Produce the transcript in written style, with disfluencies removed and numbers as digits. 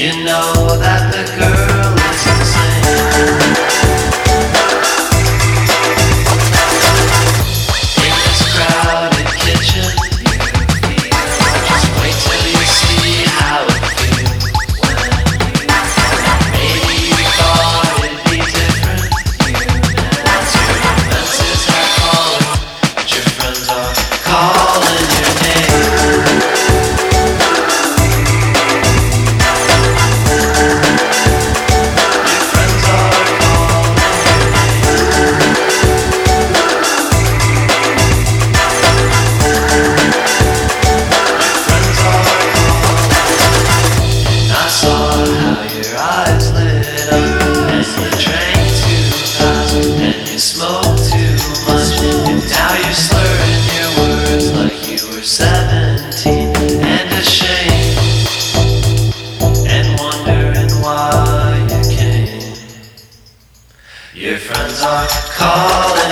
know that the girl is insane. In this crowded kitchen, just wait till you see how it feels when maybe you thought it'd be different. Once your defenses are calling, but your friends are calling your name. Smoke too much, and now you're slurring your words like you were 17 and ashamed, and wondering why you came. Your friends are calling.